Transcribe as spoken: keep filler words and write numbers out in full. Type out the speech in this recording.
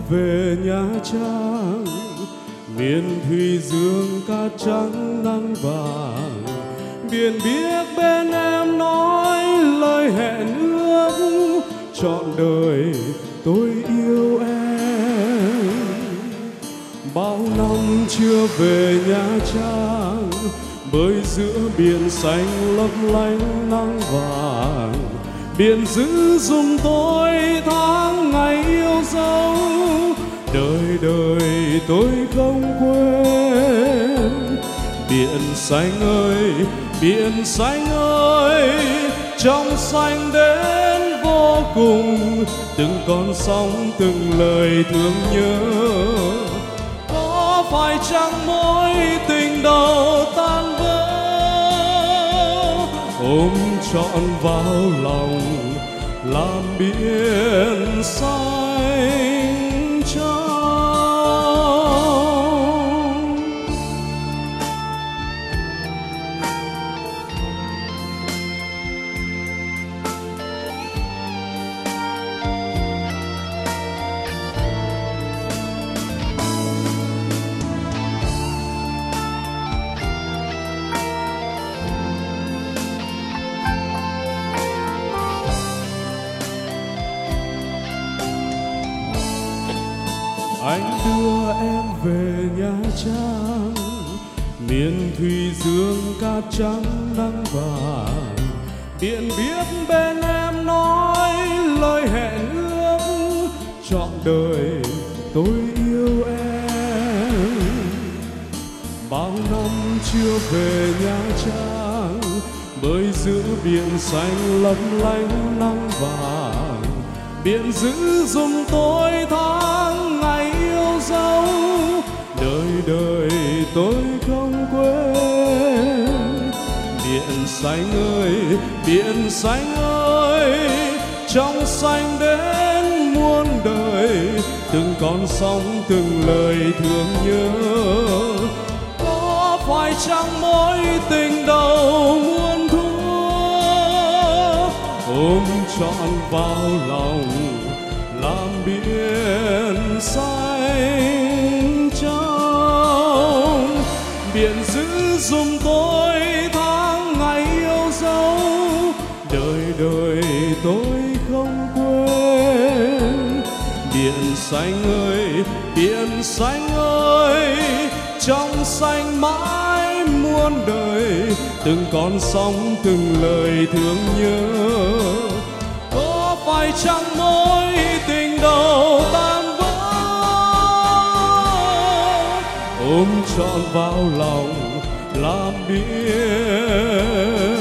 về Nha Trang, miền thủy dương cát trắng nắng vàng, biển biếc bên em nói lời hẹn ước trọn đời tôi yêu em. Bao năm chưa về Nha Trang, bơi giữa biển xanh lấp lánh nắng vàng, biển giữ giùm tôi tháng ngày yêu dấu, đời đời tôi không quên. Biển xanh ơi, biển xanh ơi, trong xanh đến vô cùng, từng con sóng từng lời thương nhớ. Có phải chăng mối tình đầu tan vỡ, ôm trọn vào lòng làm biển xanh trong. Anh đưa em về Nha Trang, miền thủy dương cát trắng nắng vàng, biển biếc bên em nói lời hẹn ước trọn đời tôi yêu em. Bao năm chưa về Nha Trang, bơi giữa biển xanh lấp lánh nắng vàng, biển giữ giùm tôi tháng ngày yêu dấu, đời đời tôi không quên. Biển xanh ơi, biển xanh ơi, trong xanh đến muôn đời, từng con sóng từng lời thương nhớ. Có phải chăng mối tình đầu muôn thuở, ôm trọn vào lòng làm biển xanh trong. Biển giữ giùm tôi tháng ngày yêu dấu, đời đời tôi không quên. Biển xanh ơi, biển xanh ơi, trong xanh mãi muôn đời, từng con sóng từng lời thương nhớ. Có phải chăng mối tình đầu tan vỡ, ôm trọn vào lòng làm biển